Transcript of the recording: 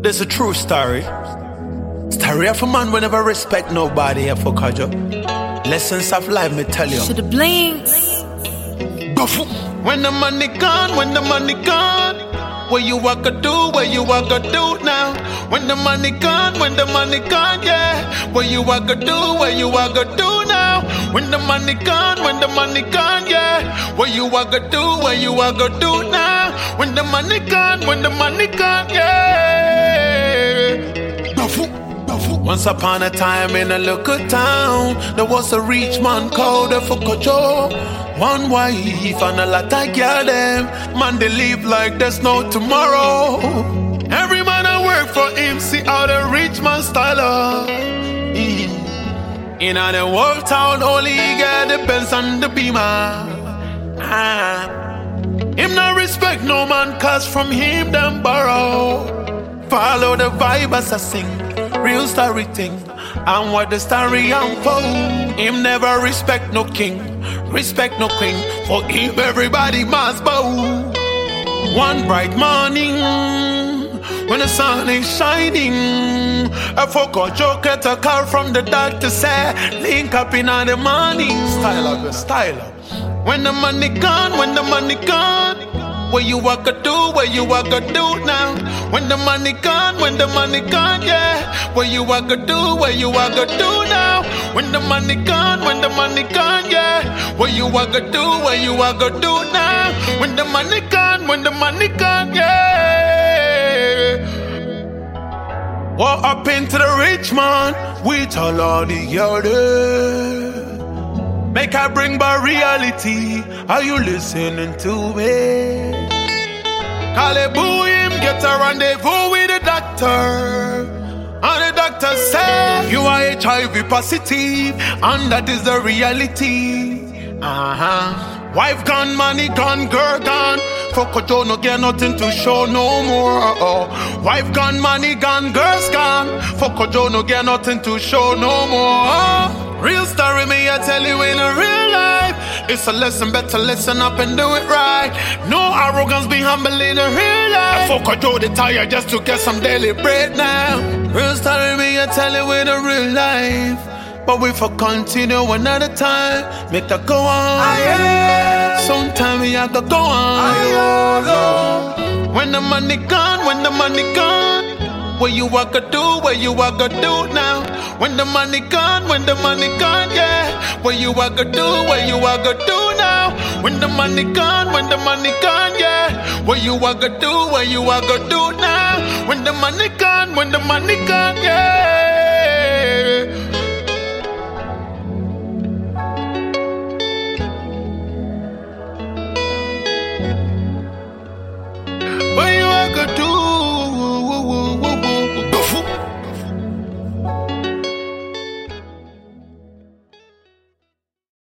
This a true story. Story of a man will never respect nobody here for Kajo. Lessons of life, me tell you. Shoulda blinked. When the money gone, when the money gone, what you walk do, what you walk do now. When the money gone, yeah. What you walk do, what you walk do now. When the money gone, yeah. What you walk do, what you walk do now. When the money gone, yeah. Once upon a time in a local town, there was a rich man called Fokojo. One wife and a lot of girl them. Man, they live like there's no tomorrow. Every man I work for him, see how the rich man style up. In the whole town, only he get the Benz and the Beamer. Him not respect no man, cause from him them borrow. Follow the vibe as I sing, real story thing, and what the story unfold. Him never respect no king, respect no queen. For him everybody must bow. One bright morning, when the sun is shining, I forgot Joe get a call from the doctor, say link up in the morning. Style up, style up. When the money gone, what you walk do, what you walk do now. When the money gone, yeah. What you walk do, what you walk do now. When the money gone, yeah. What you walk do, what you walk do now. When the money gone, yeah. What happened to the rich man? We tell all the others. Make I bring back reality. Are you listening to me? Call it boo him, get a rendezvous with the doctor. And the doctor said, you are HIV positive, and that is the reality. Wife gone, money gone, girl gone. Fokojo no get nothing to show no more. Wife gone, money gone, girls gone. Fokojo no get nothing to show no more. Real story, me I tell you in a real life. It's a lesson, better listen up and do it right. No arrogance, be humble in a real life. Fokojo the tire just to get some daily bread now. Real story, me I tell you in a real life. But we for continue another time. Make that go on. Sometime we have to go on. When the money gone, what you walk do, what you walk do now. When the money gone, yeah. What you walk do, what you walk do now. When the money gone, yeah. What you walk do, what you walk do now. When the money gone, yeah.